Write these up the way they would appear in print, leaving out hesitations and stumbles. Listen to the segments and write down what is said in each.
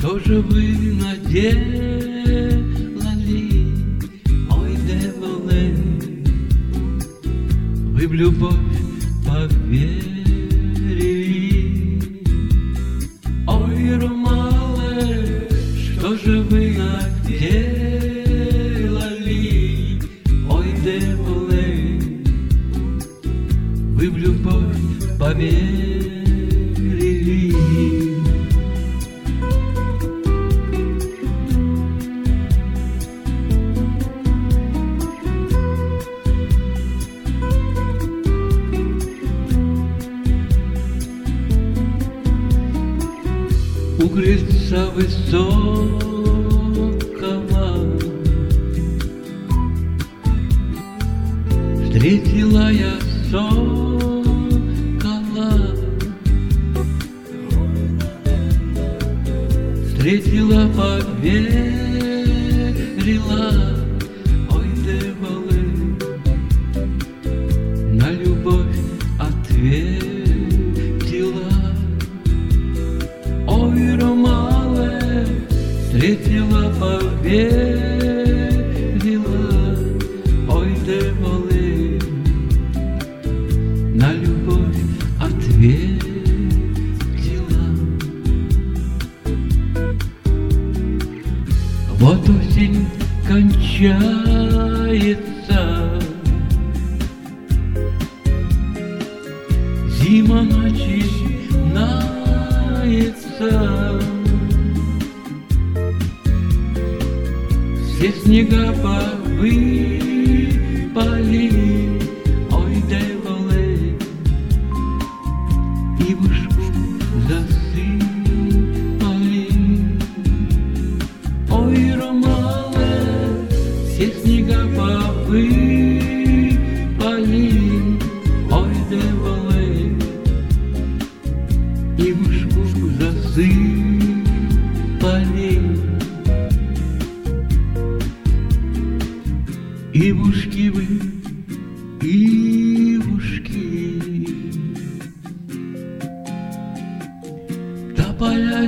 Что же вы наделали, ой, деволы? Вы в любовь поверили, ой, ромалы, что же вы наделали, ой, деволы? Вы в любовь поверили. У крыльца высокого встретила я сокола, встретила, поверила, ой, деволы, на любовь ответила. Ой, ромалы, встретила, поверила, ой, деволы, на любовь ответила. Вот осень кончается, зима начинается, все снега повыпали, ой, деволы, ивушку засыпали. Ой, ромалы, все снега повыпали, ой, деволы, ивушку засыпали. Ивушки вы, ивушки, тополя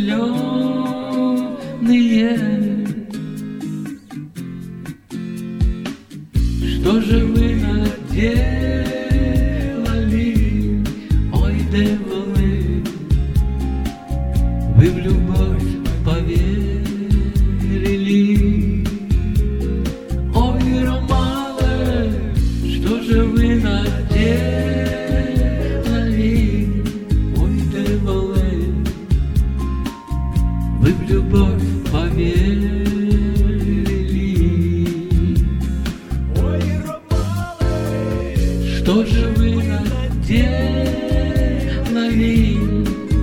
зеленые, что же вы наделали, ой, деволы? Вы в любовь поверили. Ой, ромалы, что же вы наделали, ой, деволы? Вы в любовь поверили. Ой, ромалы, что же вы наделали,